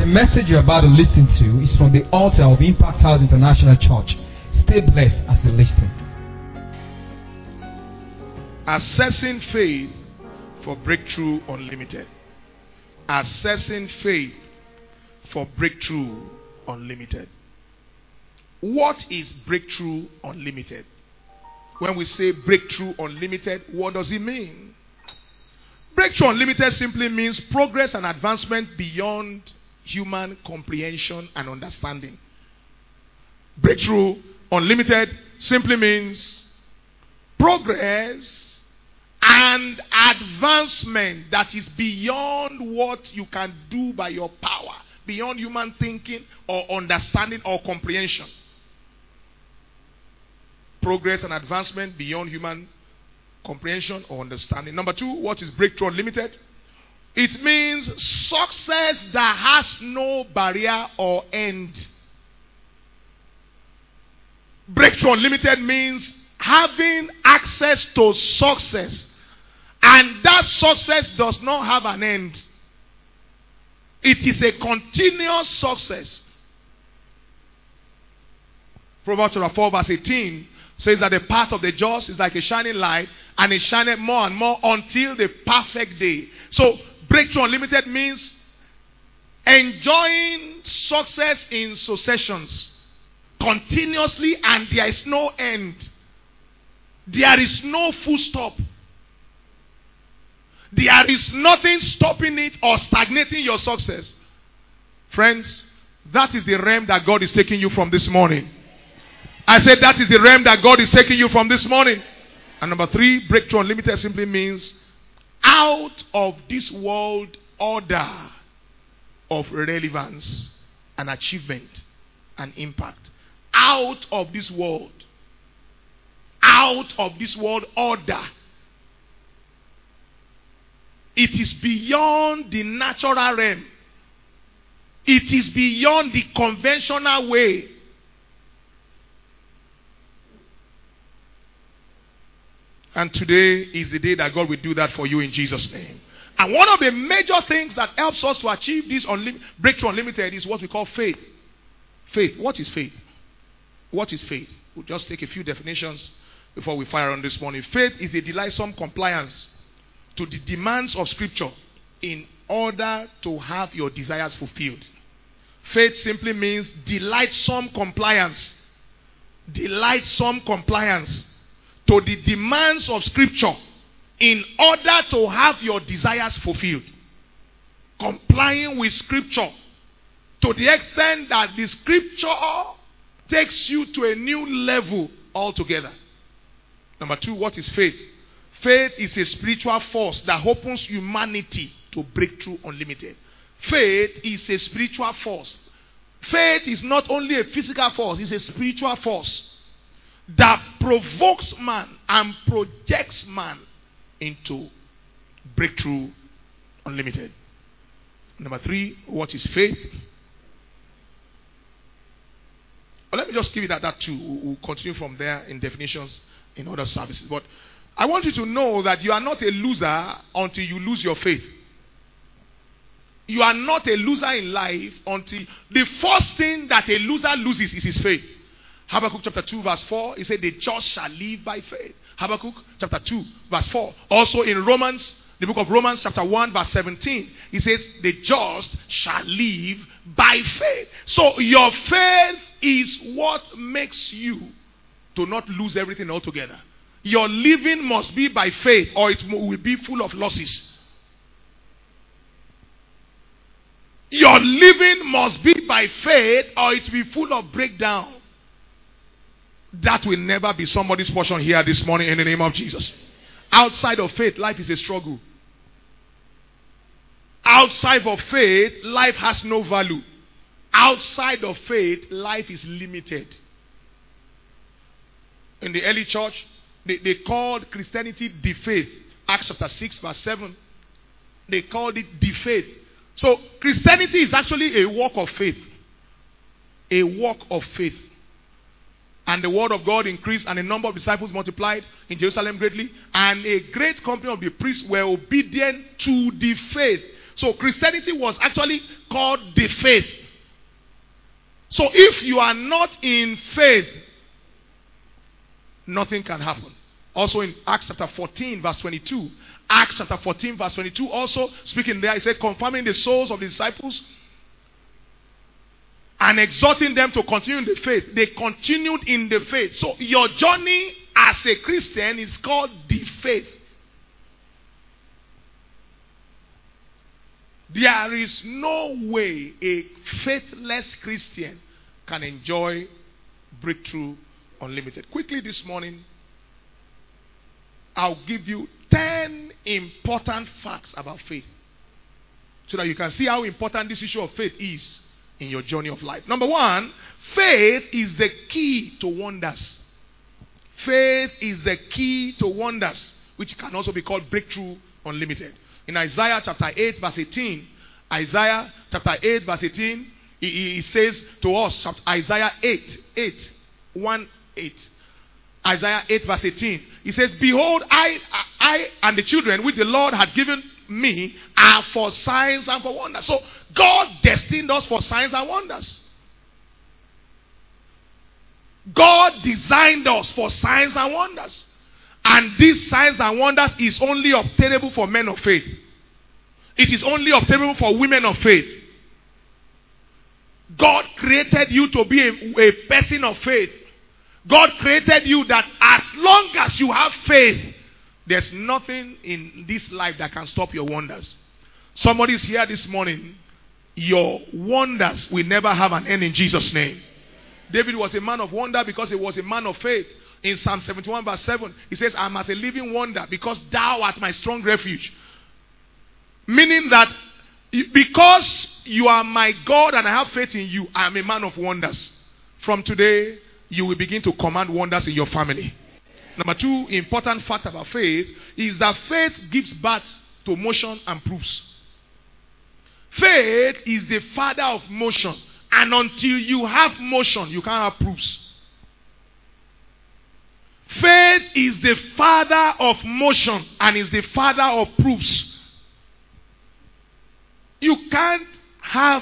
The message you're about to listen to is from the altar of Impact House International Church. Stay blessed as you listen. Assessing faith for Breakthrough Unlimited. Assessing faith for Breakthrough Unlimited. What is Breakthrough Unlimited? When we say Breakthrough Unlimited, what does it mean? Breakthrough Unlimited simply means progress and advancement beyond human comprehension and understanding. Breakthrough Unlimited simply means progress and advancement that is beyond what you can do by your power, beyond human thinking or understanding or comprehension. Progress and advancement beyond human comprehension or understanding. Number two, what is Breakthrough Unlimited? It means success that has no barrier or end. Breakthrough Unlimited means having access to success, and that success does not have an end. It is a continuous success. Proverbs chapter 4 verse 18 says that the path of the just is like a shining light, and it shineth more and more until the perfect day. So Breakthrough Unlimited means enjoying success in successions continuously, and there is no end. There is no full stop. There is nothing stopping it or stagnating your success. Friends, that is the realm that God is taking you from this morning. I said that is the realm that God is taking you from this morning. And number three, Breakthrough Unlimited simply means out of this world order of relevance and achievement and impact. Out of this world. Out of this world order. It is beyond the natural realm. It is beyond the conventional way. And today is the day that God will do that for you in Jesus' name. And one of the major things that helps us to achieve this Breakthrough Unlimited is what we call faith. Faith. What is faith? What is faith? We'll just take a few definitions before we fire on this morning. Faith is a delightsome compliance to the demands of Scripture in order to have your desires fulfilled. Faith simply means delightsome compliance. Delightsome compliance to the demands of Scripture in order to have your desires fulfilled. Complying with Scripture to the extent that the Scripture takes you to a new level altogether. Number two, what is faith? Faith is a spiritual force that opens humanity to Breakthrough Unlimited. Faith is a spiritual force. Faith is not only a physical force, it's a spiritual force that provokes man and projects man into Breakthrough Unlimited. Number three, what is faith? Well, let me just give you that too. We'll continue from there in definitions in other services. But I want you to know that you are not a loser until you lose your faith. You are not a loser in life until the first thing that a loser loses is his faith. Habakkuk chapter 2 verse 4, he said the just shall live by faith. Habakkuk chapter 2 verse 4. Also in Romans, the book of Romans chapter 1 verse 17, he says the just shall live by faith. So your faith is what makes you to not lose everything altogether. Your living must be by faith, or it will be full of losses. Your living must be by faith, or it will be full of breakdown. That will never be somebody's portion here this morning in the name of Jesus. Outside of faith, life is a struggle. Outside of faith, life has no value. Outside of faith, life is limited. In the early church, they called Christianity the faith. Acts chapter 6 verse 7. They called it the faith. So Christianity is actually a walk of faith. A walk of faith. And the word of God increased, and the number of disciples multiplied in Jerusalem greatly. And a great company of the priests were obedient to the faith. So Christianity was actually called the faith. So if you are not in faith, nothing can happen. Also in Acts chapter 14 verse 22. Acts chapter 14 verse 22 also speaking there, he said, confirming the souls of the disciples and exhorting them to continue in the faith. They continued in the faith. So your journey as a Christian is called the faith. There is no way a faithless Christian can enjoy Breakthrough Unlimited. Quickly this morning, I'll give you 10 important facts about faith, so that you can see how important this issue of faith is in your journey of life. Number one, faith is the key to wonders. Faith is the key to wonders, which can also be called Breakthrough Unlimited. In Isaiah chapter 8 verse 18, Isaiah chapter 8 verse 18, he says to us, Isaiah 8, Isaiah 8 verse 18, he says, behold, I and the children which the Lord had given me are for signs and for wonders. So God destined us for signs and wonders. God designed us for signs and wonders. And these signs and wonders is only obtainable for men of faith. It is only obtainable for women of faith. God created you to be a person of faith. God created you that as long as you have faith, there's nothing in this life that can stop your wonders. Somebody is here this morning. Your wonders will never have an end in Jesus' name. David was a man of wonder because he was a man of faith. In Psalm 71 verse 7, he says, I am as a living wonder because thou art my strong refuge. Meaning that because you are my God and I have faith in you, I am a man of wonders. From today, you will begin to command wonders in your family. Number two, important fact about faith is that faith gives birth to motion and proofs. Faith is the father of motion. And until you have motion, you can't have proofs. Faith is the father of motion and is the father of proofs. You can't have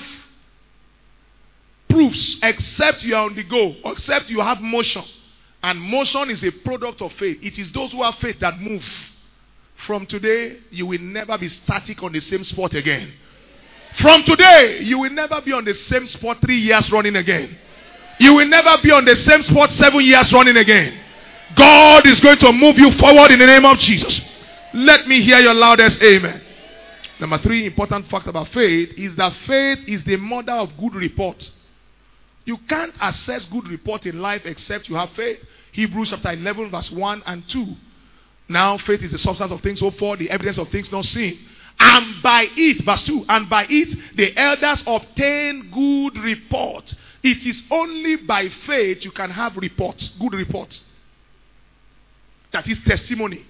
proofs except you are on the go, except you have motion. And motion is a product of faith. It is those who have faith that move. From today, you will never be static on the same spot again. From today, you will never be on the same spot 3 years running again. You will never be on the same spot 7 years running again. God is going to move you forward in the name of Jesus. Let me hear your loudest amen. Number three, important fact about faith is that faith is the mother of good report. You can't assess good report in life except you have faith. Hebrews chapter 11 verse 1 and 2. Now faith is the substance of things hoped for, the evidence of things not seen. And by it, verse 2, and by it the elders obtain good report. It is only by faith you can have reports, good reports. That is testimony.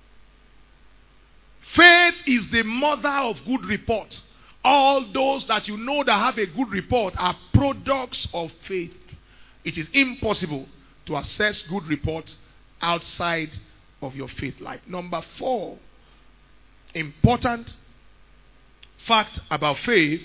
Faith is the mother of good report. All those that you know that have a good report are products of faith. It is impossible to assess good report outside of your faith life. Number four, important fact about faith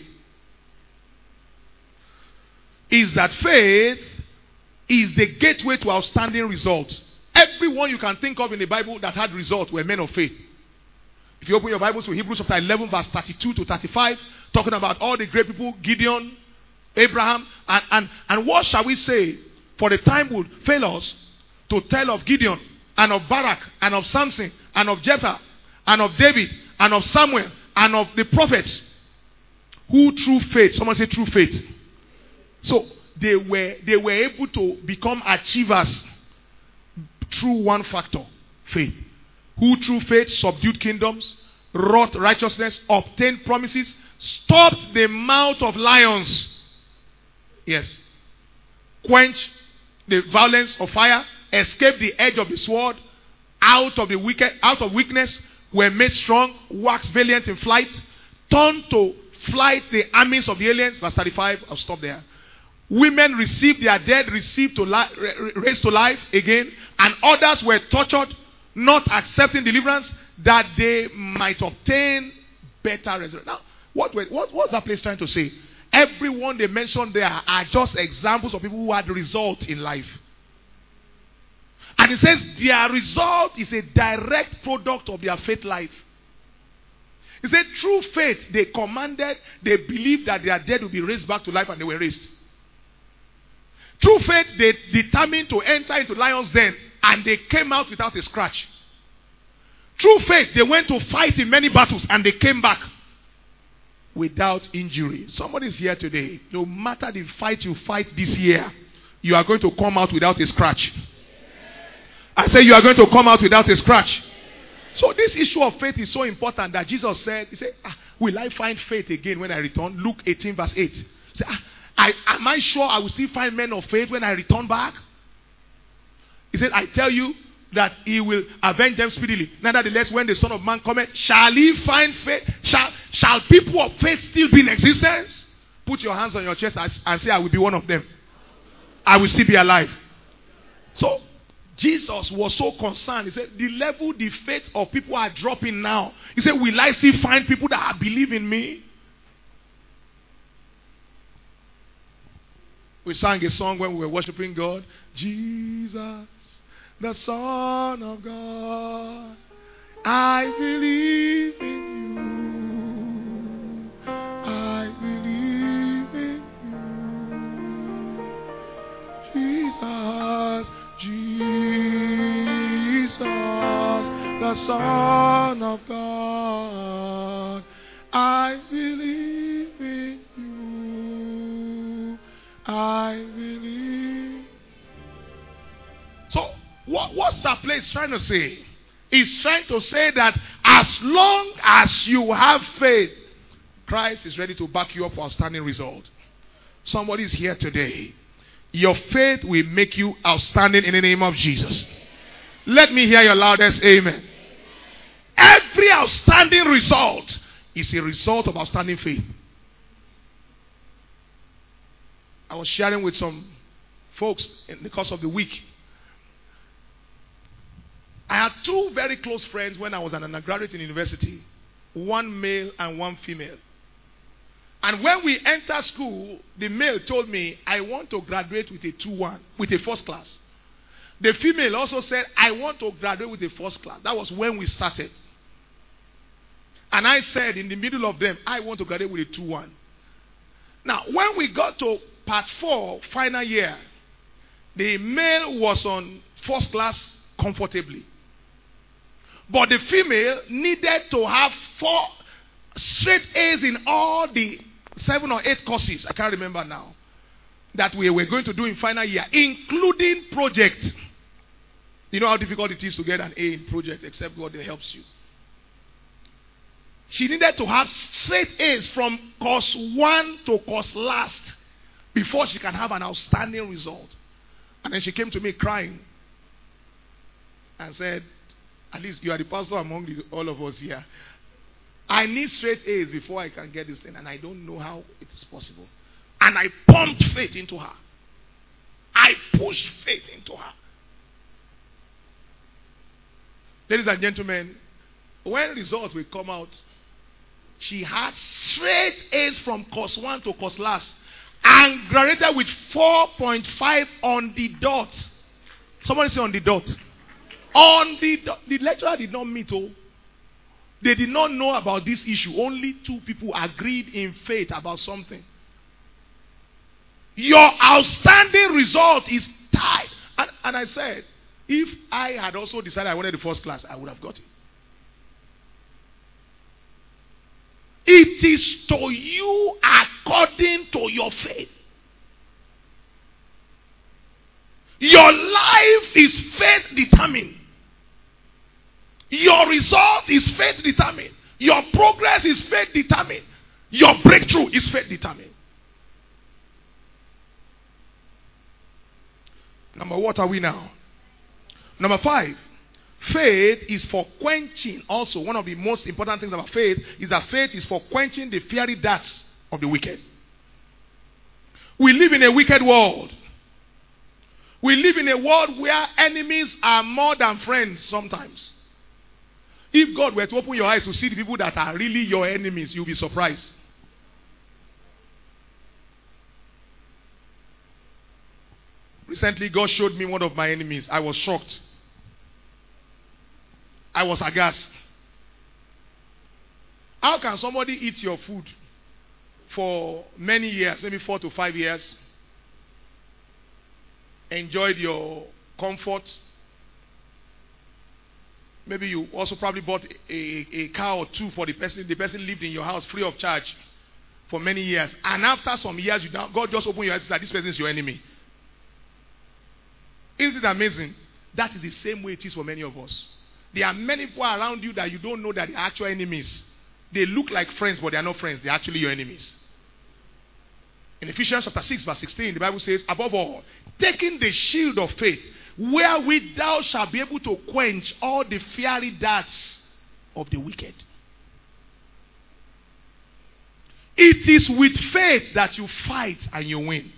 is that faith is the gateway to outstanding results. Everyone you can think of in the Bible that had results were men of faith. If you open your Bibles to Hebrews chapter 11 verse 32 to 35, talking about all the great people, Gideon, Abraham, and what shall we say? For the time would fail us to tell of Gideon, and of Barak, and of Samson, and of Jephthah, and of David, and of Samuel, and of the prophets, who through faith, someone say through faith. So they were able to become achievers through one factor, faith. Who through faith subdued kingdoms, wrought righteousness, obtained promises, stopped the mouth of lions. Yes. Quenched the violence of fire, escaped the edge of the sword, out of weakness, were made strong, waxed valiant in flight, turned to flight the armies of the aliens. Verse 35, I'll stop there. Women received their dead, raised to life again, and others were tortured, not accepting deliverance, that they might obtain better resurrection. Now, What's that place trying to say? Everyone they mentioned there are just examples of people who had result in life. And it says their result is a direct product of their faith life. He said through faith they believed that their dead will be raised back to life, and they were raised. Through faith they determined to enter into lions' den, and they came out without a scratch. Through faith they went to fight in many battles, and they came back without injury. Somebody is here today. No matter the fight you fight this year, you are going to come out without a scratch. I say you are going to come out without a scratch. So this issue of faith is so important that Jesus said, he said, will I find faith again when I return? Luke 18 verse 8. He said, am I sure I will still find men of faith when I return back? He said, I tell you that he will avenge them speedily. Nevertheless, when the Son of Man cometh, shall he find faith? Shall people of faith still be in existence? Put your hands on your chest and say, I will be one of them. I will still be alive. So, Jesus was so concerned. He said, the level, the faith of people are dropping now. He said, will I still find people that believe in me? We sang a song when we were worshiping God. Jesus, the Son of God, I believe in you. I believe in you. Jesus, the Son of God, I believe in you. I believe. So, what's that place trying to say? It's trying to say that as long as you have faith, Christ is ready to back you up for outstanding result. Somebody is here today. Your faith will make you outstanding in the name of Jesus. Let me hear your loudest amen. Every outstanding result is a result of outstanding faith. I was sharing with some folks in the course of the week. I had two very close friends when I was an undergraduate in university. One male and one female. And when we entered school, the male told me, I want to graduate with a 2-1, with a first class. The female also said, I want to graduate with a first class. That was when we started. And I said in the middle of them, I want to graduate with a 2-1. Now, when we got to part 4, final year, the male was on first class comfortably. But the female needed to have 4 straight A's in all the 7 or 8 courses, I can't remember now, that we were going to do in final year, including project. You know how difficult it is to get an A in project, except God helps you. She needed to have straight A's from course 1 to course last before she can have an outstanding result. And then she came to me crying and said, at least you are the pastor among all of us here. I need straight A's before I can get this thing, and I don't know how it is possible. And I pumped faith into her. I pushed faith into her. Ladies and gentlemen, when results will come out, she had straight A's from course 1 to course last and graduated with 4.5 on the dot. Somebody say on the dot. On the dot. The lecturer did not meet. They did not know about this issue. Only 2 people agreed in faith about something. Your outstanding result is tied. And I said, if I had also decided I wanted the first class, I would have got it. It is to you according to your faith. Your life is faith determined. Your result is faith determined. Your progress is faith determined. Your breakthrough is faith determined. Number what are we now? Number 5. Faith is for quenching. Also, one of the most important things about faith is that faith is for quenching the fiery darts of the wicked. We live in a wicked world. We live in a world where enemies are more than friends sometimes. If God were to open your eyes to see the people that are really your enemies, you'll be surprised. Recently, God showed me one of my enemies. I was shocked. I was aghast. How can somebody eat your food for many years, maybe 4 to 5 years, enjoyed your comfort? Maybe you also probably bought a car or two for the person. The person lived in your house free of charge for many years. And after some years, God just opened your eyes and said, this person is your enemy. Isn't it amazing? That is the same way it is for many of us. There are many people around you that you don't know that they are actual enemies. They look like friends, but they are not friends. They are actually your enemies. In Ephesians chapter 6, verse 16, the Bible says, above all, taking the shield of faith, wherewith thou shalt be able to quench all the fiery darts of the wicked. It is with faith that you fight and you win.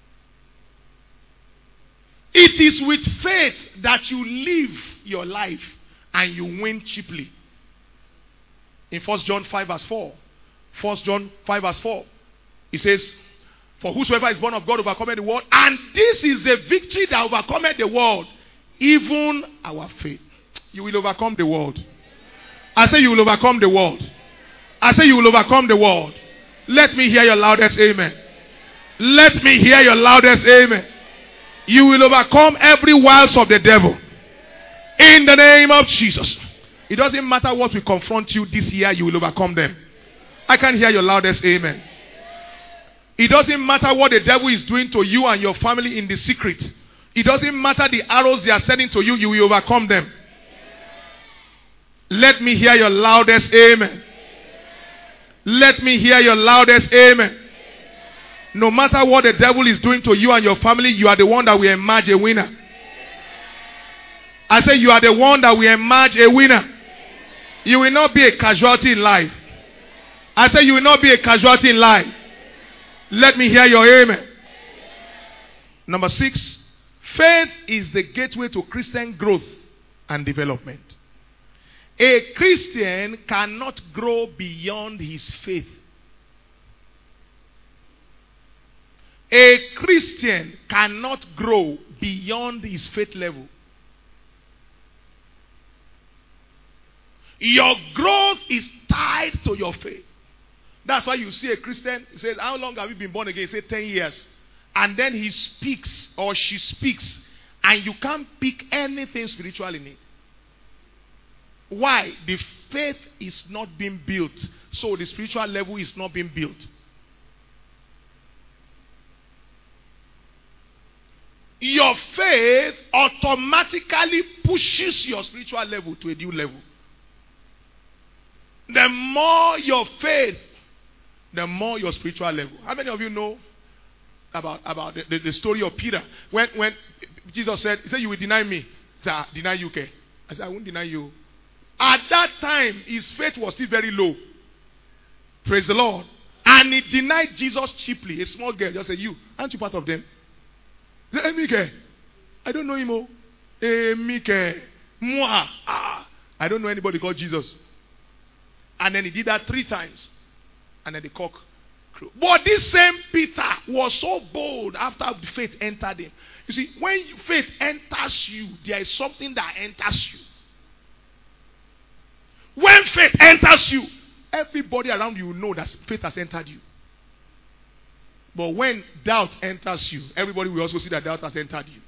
It is with faith that you live your life and you win cheaply. In 1 John 5 verse 4. 1 John 5 verse 4. It says, for whosoever is born of God overcometh the world. And this is the victory that overcometh the world. Even our faith. You will overcome the world. I say you will overcome the world. I say you will overcome the world. Let me hear your loudest amen. Let me hear your loudest amen. You will overcome every wiles of the devil. In the name of Jesus. It doesn't matter what will confront you this year, you will overcome them. I can hear your loudest amen. It doesn't matter what the devil is doing to you and your family in the secret. It doesn't matter the arrows they are sending to you, you will overcome them. Let me hear your loudest amen. Let me hear your loudest amen. No matter what the devil is doing to you and your family, you are the one that will emerge a winner. I say you are the one that will emerge a winner. You will not be a casualty in life. I say you will not be a casualty in life. Let me hear your amen. Number 6, faith is the gateway to Christian growth and development. A Christian cannot grow beyond his faith. A Christian cannot grow beyond his faith level. Your growth is tied to your faith. That's why you see a Christian, he says, how long have you been born again? He says 10 years. And then he speaks or she speaks and you can't pick anything spiritual in it. Why? The faith is not being built. So the spiritual level is not being built. Your faith automatically pushes your spiritual level to a new level. The more your faith, the more your spiritual level. How many of you know about the story of Peter? When Jesus said, he said, you will deny me. He said, I deny you, okay? I said, I won't deny you. At that time, his faith was still very low. Praise the Lord. And he denied Jesus cheaply. A small girl just said, you, aren't you part of them? He said, Mike, I don't know him. Mike, moi. I don't know anybody called Jesus. And then he did that 3 times. And then the cock crew. But this same Peter was so bold after faith entered him. You see, when faith enters you, there is something that enters you. When faith enters you, everybody around you will know that faith has entered you. But when doubt enters you, everybody will also see that doubt has entered you.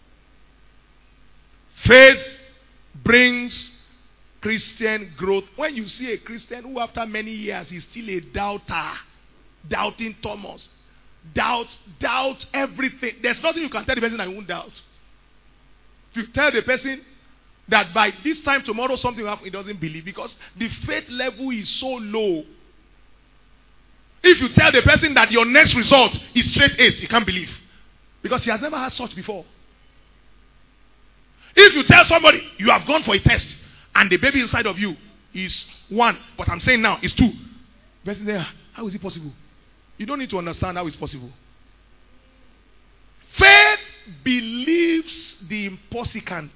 Faith brings Christian growth. When you see a Christian who after many years is still a doubter, doubting Thomas, doubt everything. There's nothing you can tell the person that won't doubt. If you tell the person that by this time tomorrow something will happen, he doesn't believe because the faith level is so low. If you tell the person that your next result is straight A's, he can't believe because he has never had such before. If you tell somebody you have gone for a test and the baby inside of you is 1, but I'm saying now it's 2. The person there, how is it possible? You don't need to understand how it's possible. Faith believes the impossible.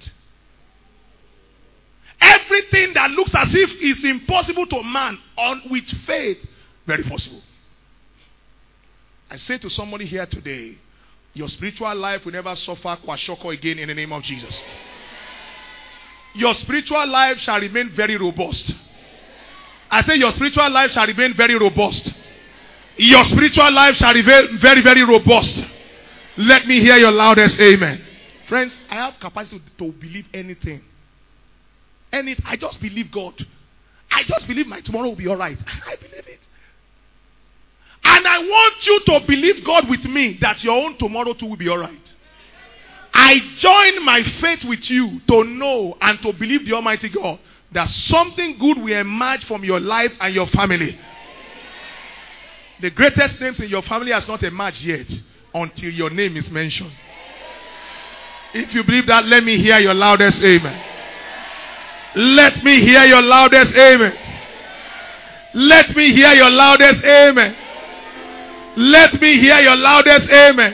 Everything that looks as if it's impossible to man, with faith, very possible. I say to somebody here today, Your spiritual life will never suffer kwashoko again in the name of Jesus. Your spiritual life shall remain very robust. I say your spiritual life shall remain very robust. Your spiritual life shall remain very, very robust. Let me hear your loudest amen. Friends, I have capacity to believe anything. I just believe God. I just believe my tomorrow will be alright. I believe it. And I want you to believe God with me that your own tomorrow too will be alright. I join my faith with you to know and to believe the Almighty God that something good will emerge from your life and your family. The greatest names in your family has not emerged yet until your name is mentioned. If you believe that, let me hear your loudest amen. Let me hear your loudest amen. Let me hear your loudest amen. Let me hear your loudest amen.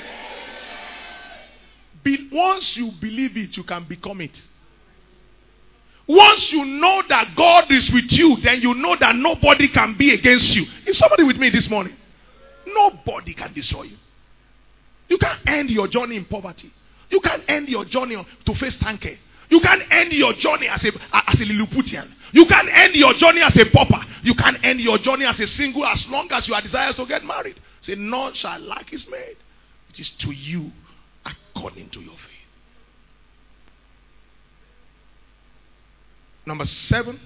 Once you believe it, you can become it. Once you know that God is with you, then you know that nobody can be against you. Is somebody with me this morning? Nobody can destroy you. You can't end your journey in poverty. You can't end your journey to face tanker. You can't end your journey as a Lilliputian. You can't end your journey as a pauper. You can't end your journey as a single as long as you are desirous to get married. Say, none shall lack his mate. It is to you according to your faith. Number 7.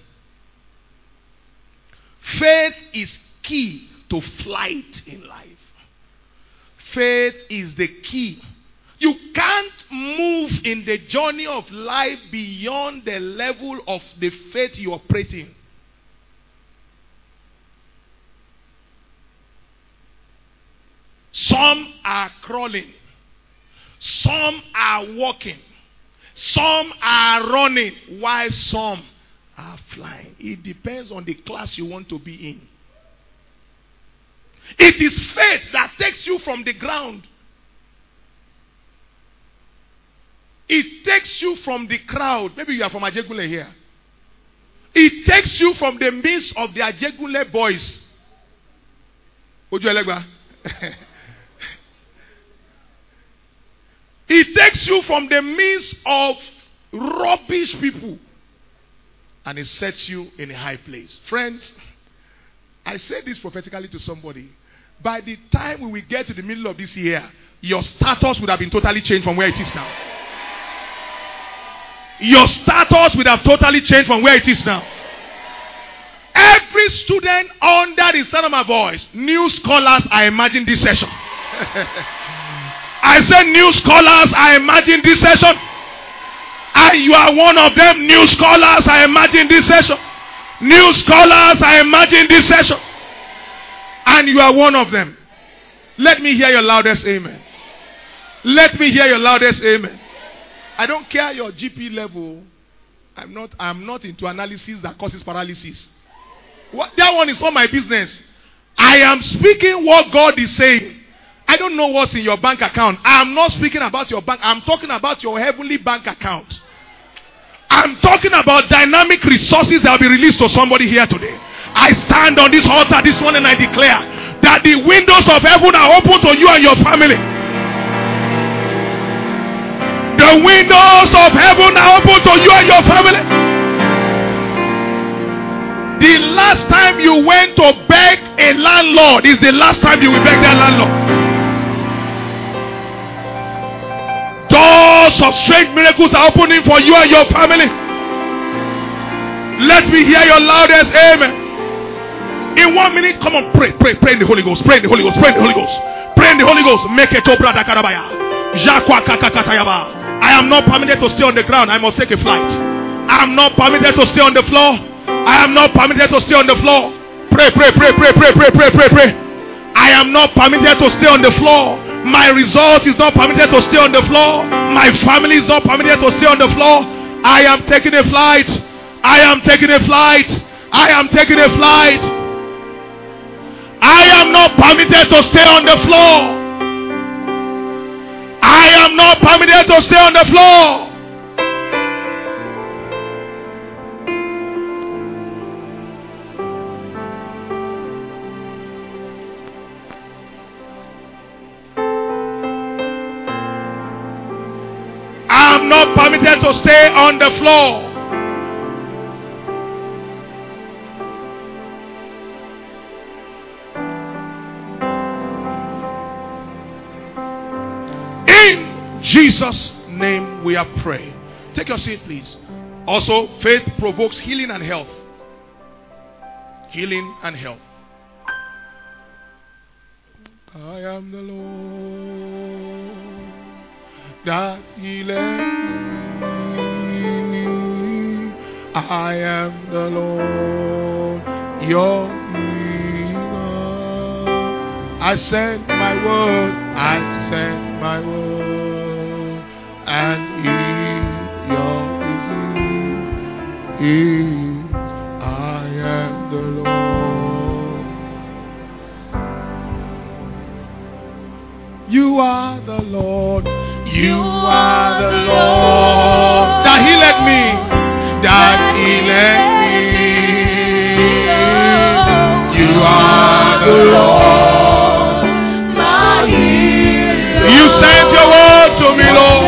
Faith is key to flight in life. Faith is the key. You can't move in the journey of life beyond the level of the faith you operate in. Some are crawling. Some are walking. Some are running. While some are flying. It depends on the class you want to be in. It is faith that takes you from the ground. It takes you from the crowd. Maybe you are from Ajegunle here. It takes you from the midst of the Ajegunle boys. Ojuelegba. It takes you from the midst of rubbish people. And it sets you in a high place. Friends, I say this prophetically to somebody. By the time we will get to the middle of this year, your status would have been totally changed from where it is now. Your status would have totally changed from where it is now. Every student under the sound of my voice, new scholars are emerging this session. I said new scholars are emerging this session. And you are one of them. New scholars are emerging this session. New scholars are emerging this session. And you are one of them. Let me hear your loudest amen. Let me hear your loudest amen. I don't care your GP level. I'm not into analysis that causes paralysis. That one is not my business. I am speaking what God is saying. I don't know what's in your bank account. I'm not speaking about your bank. I'm talking about your heavenly bank account. I'm talking about dynamic resources that will be released to somebody here today. I stand on this altar this morning and I declare that the windows of heaven are open to you and your family. The windows of heaven are open to you and your family. The last time you went to beg a landlord is the last time you will beg that landlord. Doors of strange miracles are opening for you and your family. Let me hear your loudest amen. In 1 minute, come on, pray in the Holy Ghost, pray in the Holy Ghost, pray in the Holy Ghost, pray in the Holy Ghost. Make it obra da karabaya. Jakwa kakakatayaba. I am not permitted to stay on the ground. I must take a flight. I am not permitted to stay on the floor. I am not permitted to stay on the floor. Pray. I am not permitted to stay on the floor. My result is not permitted to stay on the floor. My family is not permitted to stay on the floor. I am taking a flight. I am taking a flight. I am taking a flight. I am not permitted to stay on the floor. I am not permitted to stay on the floor. not permitted to stay on the floor. In Jesus' name we are praying. Take your seat, please. Also, faith provokes healing and health. Healing and health. I am the Lord that healeth me. I am the Lord your healer. I send my word. I send my word and heal your disease. I am the Lord. You are the Lord. You are the Lord that healed me. That healed me. You are the Lord, my healer. You sent your word to me, Lord.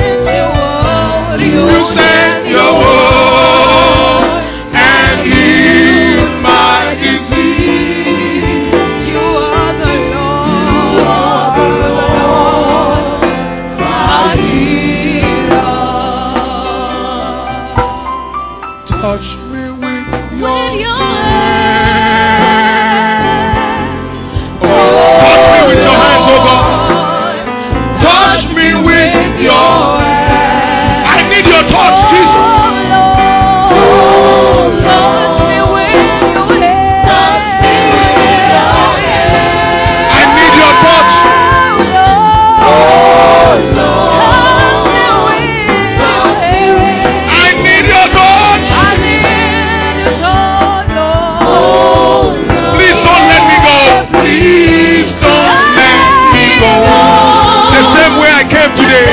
You sent your word and healed my disease. You are the Lord. You are the Lord, my healer. Touch me with your hand. Oh, touch me with your hands, oh God. Touch me with your hand. I need your touch, Jesus. Touch me with your hand. I need your touch. I need your touch. Please don't let me go. Please don't let me go. The same way I came today.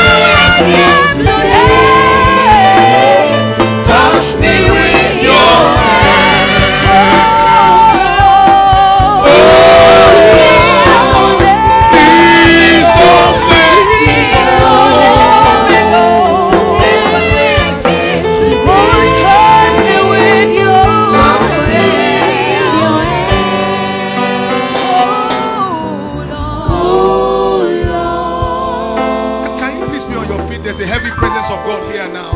Touch me with your hand. Please don't let me Can you please be on your feet? There's a heavy presence of God here now.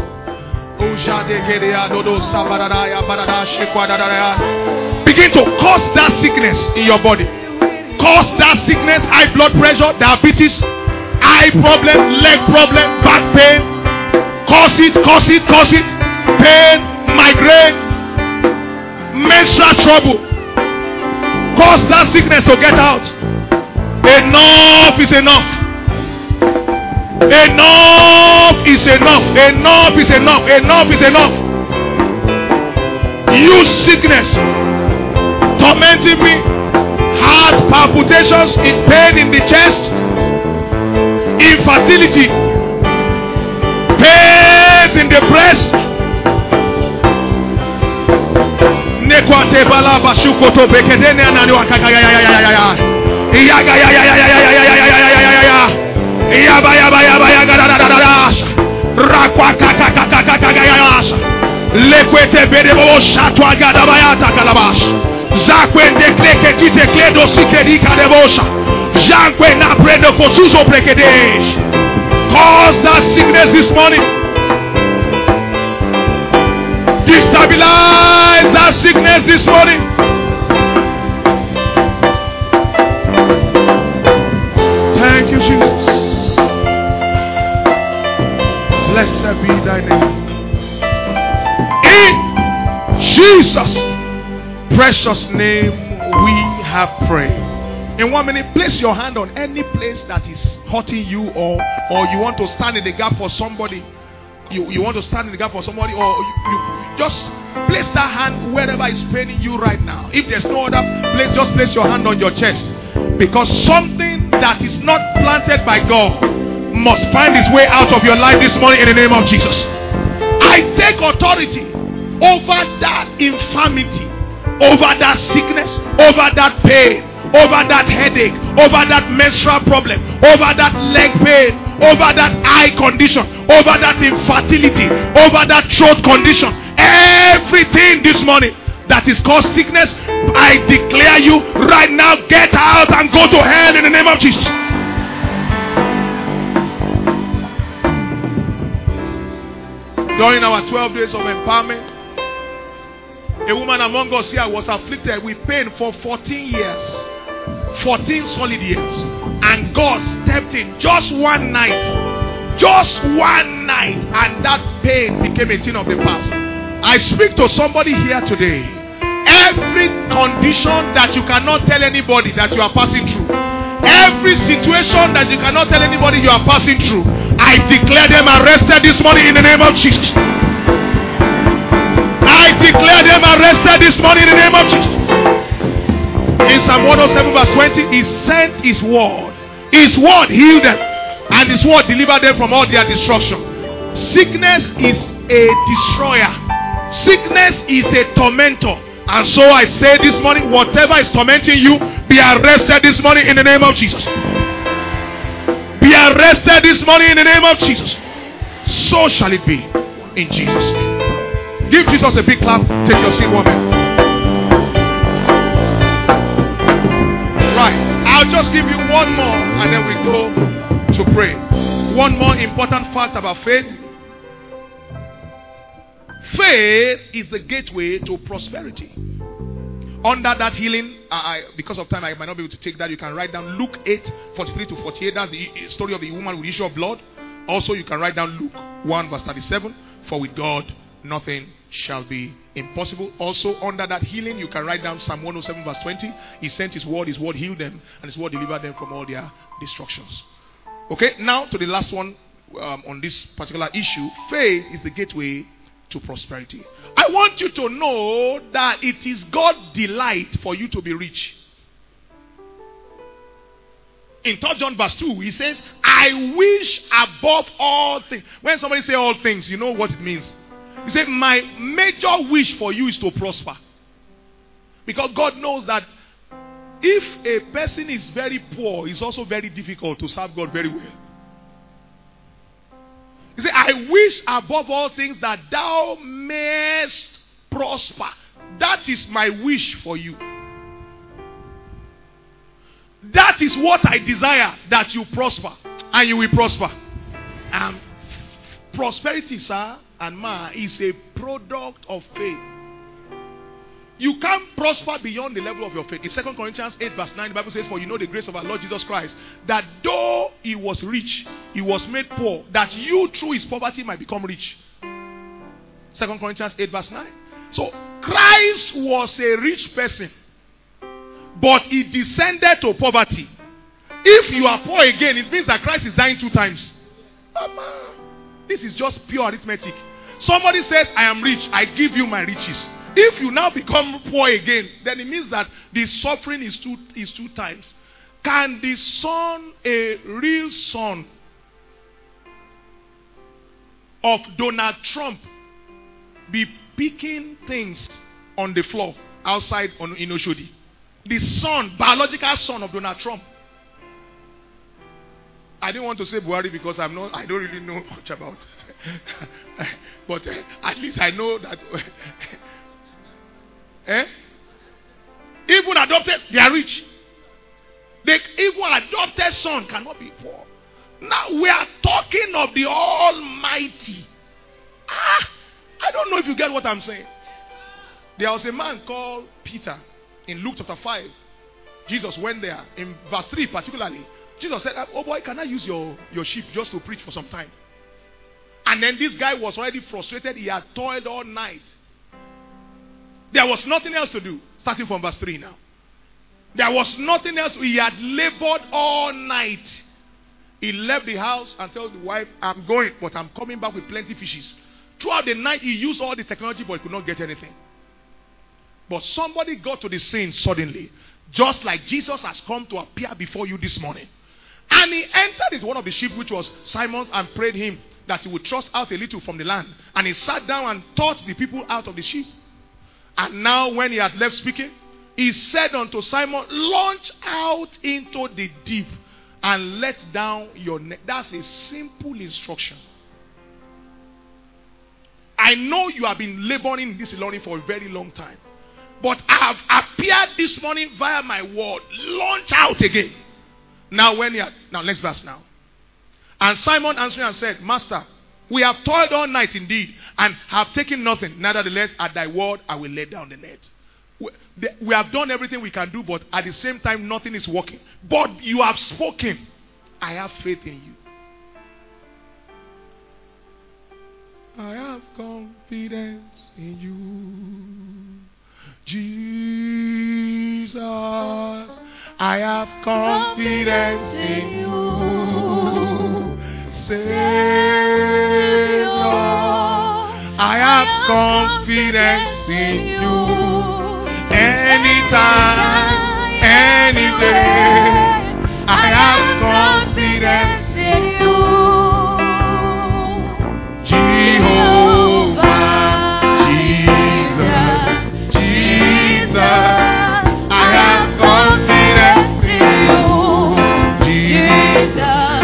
Begin to curse that sickness in your body. Curse that sickness, high blood pressure, diabetes, eye problem, leg problem, back pain. Curse it, curse it, curse it. Pain, migraine, menstrual trouble. Cause that sickness to get out. Enough is enough. Enough is enough. Enough is enough. Enough is enough. You sickness tormenting me. Heart palpitations, in pain in the chest, infertility, pain in the breast. Cause that sickness this morning. Destabilize that sickness this morning. Thank you, Jesus. Blessed be thy name. In Jesus' precious name we have prayed. In 1 minute, place your hand on any place that is hurting you, or you want to stand in the gap for somebody. You want to stand in the gap for somebody, or you just place that hand wherever is paining you right now. If there's no other place, just place your hand on your chest. Because something that is not planted by God must find its way out of your life this morning in the name of Jesus. I take authority over that infirmity, over that sickness, over that pain, over that headache, over that menstrual problem, over that leg pain, over that eye condition, over that infertility, over that throat condition, everything this morning that is called sickness, I declare you right now, get out and go to hell in the name of Jesus. During our 12 days of empowerment, a woman among us here was afflicted with pain for 14 years. 14 solid years. And God stepped in just one night. Just one night. And that pain became a thing of the past. I speak to somebody here today. Every condition that you cannot tell anybody that you are passing through, every situation that you cannot tell anybody you are passing through, I declare them arrested this morning in the name of Jesus. I declare them arrested this morning in the name of Jesus. In Psalm 107 verse 20, He sent His word. His word healed them, and His word delivered them from all their destruction. Sickness is a destroyer. Sickness is a tormentor. And so I say this morning, whatever is tormenting you, be arrested this morning in the name of Jesus. Be arrested this morning in the name of Jesus. So shall it be in Jesus' name. Give Jesus a big clap. Take your seat, woman. Right. I'll just give you one more and then we go to pray. One more important fact about faith. Faith is the gateway to prosperity. Under that healing, because of time I might not be able to take that. You can write down Luke 8:43 to 48. That's the story of the woman with the issue of blood. Also, you can write down Luke 1 verse 37. For with God nothing shall be impossible. Also, under that healing, you can write down Psalm 107 verse 20. He sent His word healed them, and His word delivered them from all their destructions. Okay, now to the last one on this particular issue. Faith is the gateway to prosperity. I want you to know that it is God's delight for you to be rich. In 3 John verse 2, He says, I wish above all things. When somebody say all things, you know what it means. He said, my major wish for you is to prosper. Because God knows that if a person is very poor, it's also very difficult to serve God very well. He said, I wish above all things that thou mayest prosper. That is my wish for you. That is what I desire, that you prosper. And you will prosper. Prosperity, sir and ma, is a product of faith. You can't prosper beyond the level of your faith. In 2 Corinthians 8 verse 9, the Bible says, for you know the grace of our Lord Jesus Christ, that though He was rich, He was made poor, that you through His poverty might become rich. 2 Corinthians 8 verse 9. So, Christ was a rich person, but He descended to poverty. If you are poor again, it means that Christ is dying 2 times. Mama, this is just pure arithmetic. Somebody says, I am rich, I give you my riches. If you now become poor again, then it means that the suffering is 2 times. Can the son, a real son of Donald Trump, be picking things on the floor outside in Oshodi? The son, biological son of Donald Trump. I didn't want to say Buhari because I don't really know much about but at least I know that even adopted, they are rich. Even adopted son cannot be poor. Now we are talking of the Almighty. I don't know if you get what I'm saying. There was a man called Peter in Luke chapter 5. Jesus went there in verse 3 particularly. Jesus said, oh boy, can I use your sheep just to preach for some time? And then this guy was already frustrated. He had toiled all night. There was nothing else to do. Starting from verse 3 now. There was nothing else. He had labored all night. He left the house and told the wife, I'm going, but I'm coming back with plenty fishes. Throughout the night, he used all the technology, but he could not get anything. But somebody got to the scene suddenly. Just like Jesus has come to appear before you this morning. And he entered into one of the sheep, which was Simon's, and prayed him that he would thrust out a little from the land. And he sat down and taught the people out of the sheep. And now when he had left speaking, he said unto Simon, launch out into the deep and let down your net. That's a simple instruction. I know you have been laboring in this learning for a very long time. But I have appeared this morning via my word. Launch out again. Now next verse now. And Simon answering and said, Master, we have toiled all night indeed, and have taken nothing. Nevertheless, at thy word, I will lay down the net. We have done everything we can do, but at the same time, nothing is working. But you have spoken. I have faith in you. I have confidence in you, Jesus. I have confidence in you, Savior. I have confidence in you. Anytime, any day, I have confidence in you. Jehovah, Jesus, I have confidence in you. Jesus,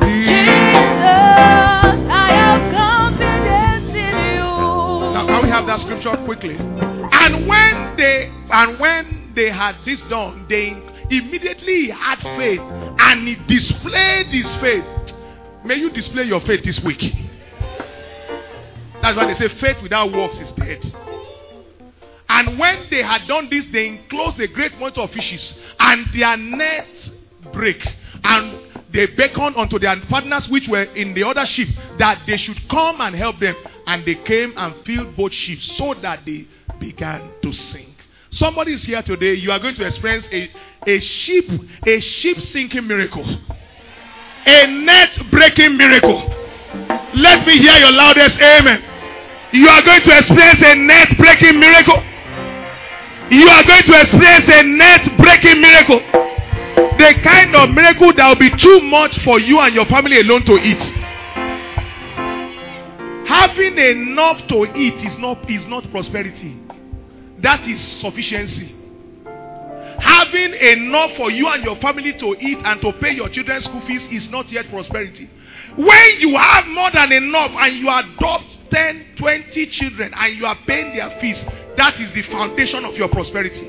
I have confidence in you. Now can we have that scripture quickly? And when they had this done, they immediately had faith, and he displayed his faith. May you display your faith this week. That's why they say faith without works is dead. And when they had done this, they enclosed a great multitude of fishes, and their nets break. And they beckoned unto their partners which were in the other ship that they should come and help them. And they came and filled both ships, so that they began to sink. Somebody is here today. You are going to experience a ship sinking miracle, a net breaking miracle. Let me hear your loudest amen. You are going to experience a net breaking miracle. You are going to experience a net breaking miracle. The kind of miracle that will be too much for you and your family alone to eat. Having enough to eat is not prosperity. That is sufficiency. Having enough for you and your family to eat and to pay your children's school fees is not yet prosperity. When you have more than enough and you adopt 10, 20 children and you are paying their fees, that is the foundation of your prosperity.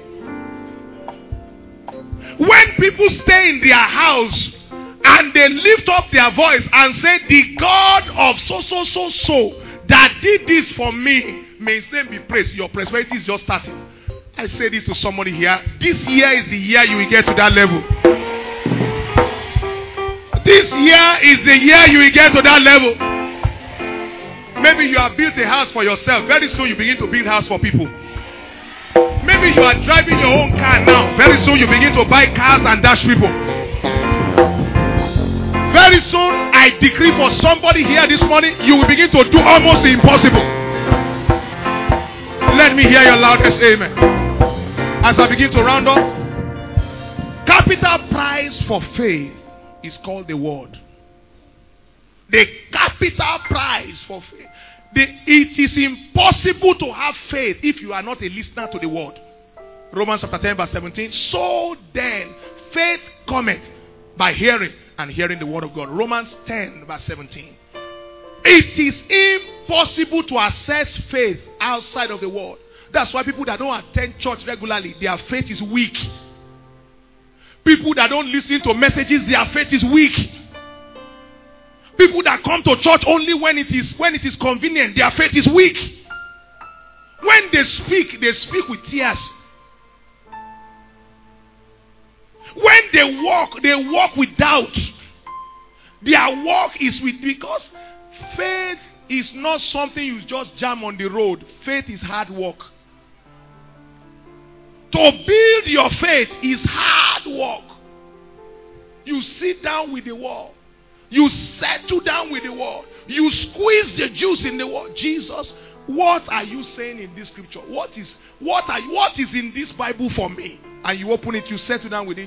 When people stay in their house and they lift up their voice and say, the God of so that did this for me, may his name be praised. Your prosperity is just starting. I say this to somebody here. This year is the year you will get to that level. This year is the year you will get to that level. Maybe you have built a house for yourself. Very soon you begin to build a house for people. Maybe you are driving your own car now. Very soon you begin to buy cars and dash people. Very soon I decree for somebody here this morning, you will begin to do almost the impossible. Let me hear your loudest amen. As I begin to round up, capital price for faith is called the word. The capital price for faith. It is impossible to have faith if you are not a listener to the word. Romans chapter 10 verse 17. So then, faith cometh by hearing, and hearing the word of God. Romans 10 verse 17. It is impossible to assess faith outside of the word. That's why people that don't attend church regularly, their faith is weak. People that don't listen to messages, their faith is weak. People that come to church only when it is convenient, their faith is weak. When they speak with tears. When they walk with doubt. Their walk is because faith is not something you just jam on the road. Faith is hard work. To build your faith is hard work. You sit down with the word. You settle down with the word. You squeeze the juice in the word. Jesus, what are you saying in this scripture? What is in this Bible for me? And you open it, you settle down with it.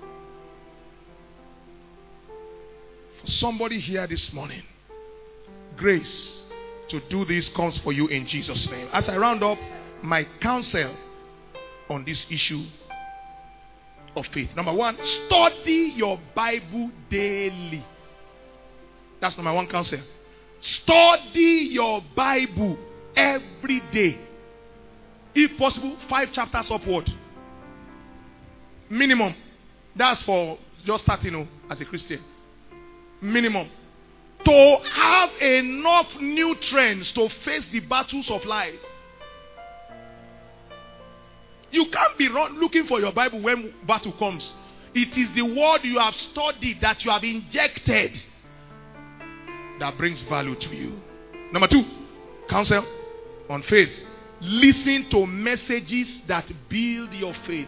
For somebody here this morning, grace to do this comes for you in Jesus' name. As I round up my counsel on this issue of faith. Number one, study your Bible daily. That's number one counsel. Study your Bible every day. If possible, 5 chapters upward. Minimum. That's for just starting as a Christian. Minimum. To have enough nutrients to face the battles of life. You can't be looking for your Bible when battle comes. It is the word you have studied, that you have injected, that brings value to you. Number 2, counsel on faith. Listen to messages that build your faith.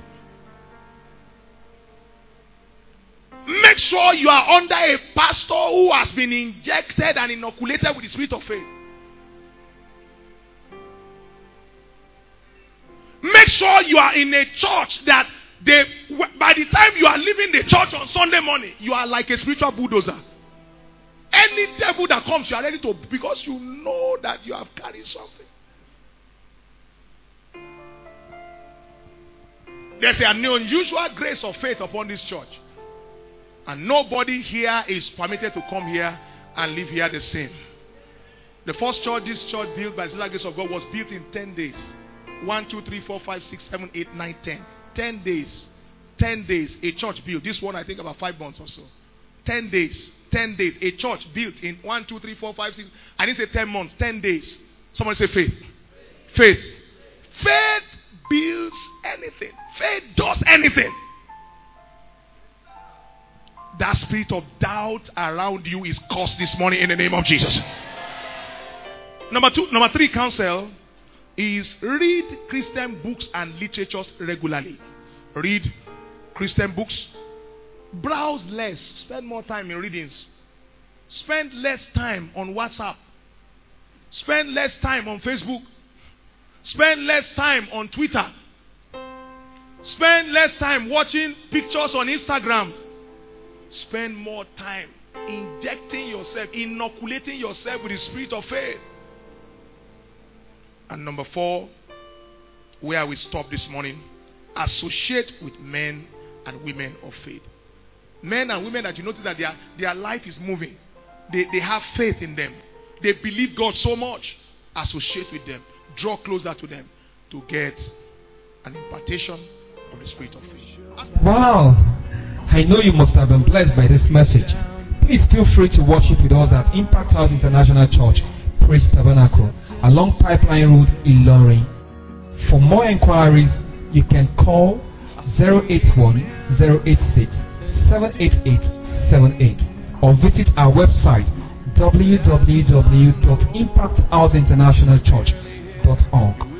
Make sure you are under a pastor who has been injected and inoculated with the spirit of faith. Make sure you are in a church that by the time you are leaving the church on Sunday morning, you are like a spiritual bulldozer. Any devil that comes, you are ready to, because you know that you have carried something. There's an unusual grace of faith upon this church. And nobody here is permitted to come here and live here the same. The first church, this church built by the grace of God, was built in 10 days. 1, 2, 3, 4, 5, 6, 7, 8, 9, 10. 10 days. 10 days. A church built. This one, I think, about 5 months or so. 10 days. 10 days. A church built in 1, 2, 3, 4, 5, 6. I didn't say 10 months. 10 days. Somebody say faith. Faith. Faith builds anything. Faith does anything. That spirit of doubt around you is cursed this morning in the name of Jesus. Number 3 counsel is read Christian books and literatures regularly. Read Christian books. Browse less. Spend more time in readings. Spend less time on WhatsApp. Spend less time on Facebook. Spend less time on Twitter. Spend less time watching pictures on Instagram. Spend more time injecting yourself, inoculating yourself with the spirit of faith. And number 4, where we stop this morning, associate with men and women of faith. Men and women that you notice that their life is moving. They have faith in them. They believe God so much. Associate with them. Draw closer to them to get an impartation of the spirit of faith. Wow! I know you must have been blessed by this message. Please feel free to worship with us at Impact House International Church, Praise Tabernacle, along Pipeline Road, Ilorin. For more inquiries, you can call 081-086-78878 or visit our website www.impacthouseinternationalchurch.org.